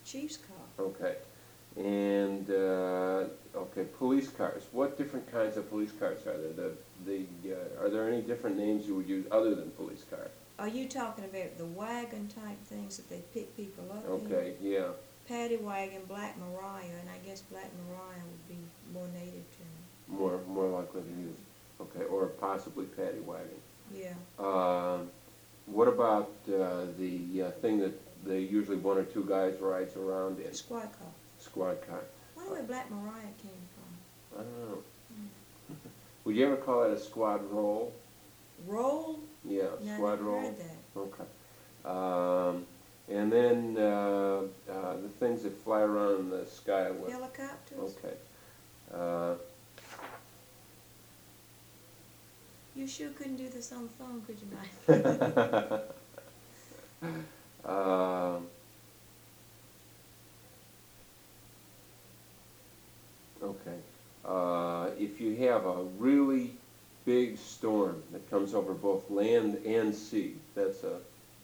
Chief's car. Okay. And, okay, police cars. What different kinds of police cars are there? Are there any different names you would use other than police car? Are you talking about the wagon type things that they pick people up in? Okay, yeah. Paddy wagon, Black Maria, and I guess Black Maria would be more native to me. More likely to use. Okay, or possibly paddy wagon. Yeah. What about the thing that they usually one or two guys rides around in? Squad car. Squad car. I wonder where Black Maria came from. I don't know. Would you ever call that a squad roll? Roll? Yeah, No, I squad never roll. heard that. Okay. And then the things that fly around in the sky. Helicopters? Okay. You sure couldn't do this on the phone, could you, Mike? Okay. If you have a really big storm that comes over both land and sea, that's a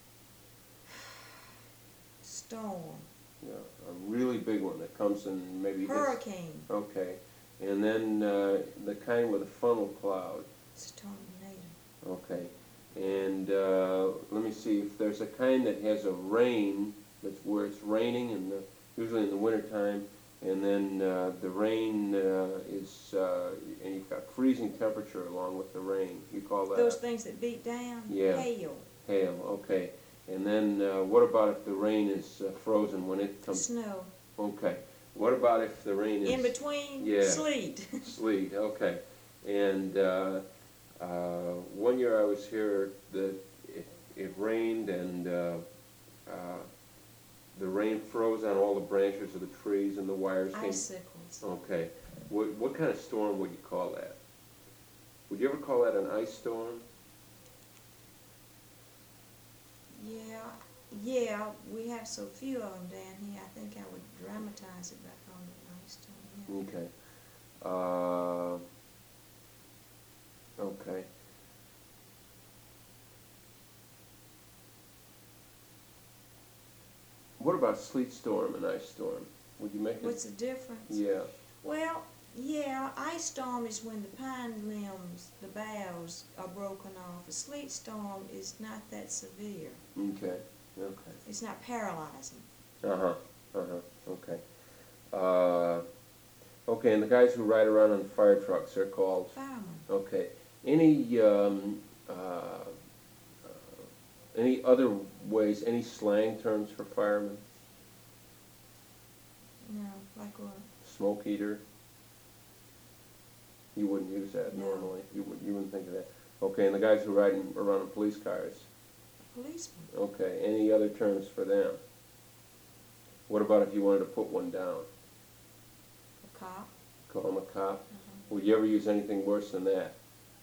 Storm. a really big one that comes in maybe Hurricane. Okay. And then the kind with a funnel cloud. Storm-nator. Okay. And let me see, if there's a kind that has a rain, that's where it's raining, usually in the wintertime, and then the rain is, and you've got freezing temperature along with the rain. You call that? Those things that beat down? Yeah. Hail. Hail, okay. And then what about if the rain is frozen when it comes? Snow. Okay. What about if the rain is... In between? Yeah. Sleet. Sleet, okay. And one year I was here, it rained, and the rain froze on all the branches of the trees, and the wires came... Icicles. Okay. What kind of storm would you call that? Would you ever call that an ice storm? Yeah, we have so few of them down here. I think I would dramatize it by calling it an ice storm. Yeah. Okay. Okay. What about sleet storm and ice storm? Would you make it? What's the difference? Yeah. Well, yeah, ice storm is when the pine limbs, the boughs, are broken off. A sleet storm is not that severe. Okay. Okay. It's not paralyzing. Okay. Okay, and the guys who ride around on fire trucks are called? Firemen. Okay. Any other ways, any slang terms for firemen? No, like what? Smoke eater? You wouldn't use that No. normally. You wouldn't think of that. Okay, and the guys who ride around in police cars? Policeman. Okay, any other terms for them? What about if you wanted to put one down? A cop. Call them a cop? Would you ever use anything worse than that?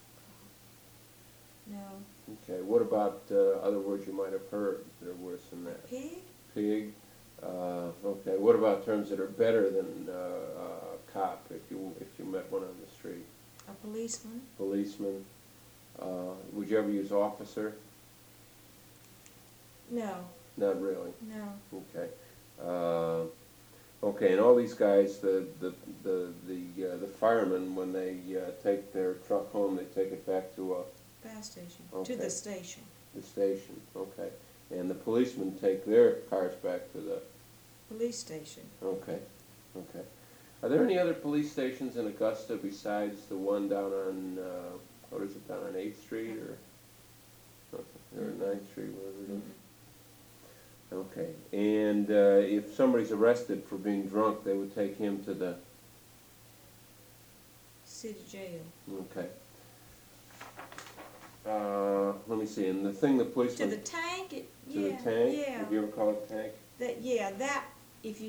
No. Okay, what about other words you might have heard that are worse than that? Pig. Pig? Okay, what about terms that are better than cop if you met one on the street? A policeman. Policeman? Would you ever use officer? No. Not really. No. Okay. Okay, and all these guys, the firemen, when they take their truck home, they take it back to Fire station. Okay. To the station. the station. Okay. And the policemen take their cars back to the... Police station. Okay. Okay. Are there any other police stations in Augusta besides the one down on, what is it, down on 8th Street or 9th Street, whatever it is? Okay. And if somebody's arrested for being drunk, they would take him to the... City jail. Okay. Let me see, and the thing the policeman... To the tank? To the tank? Yeah. Would you ever call it a tank? That, if you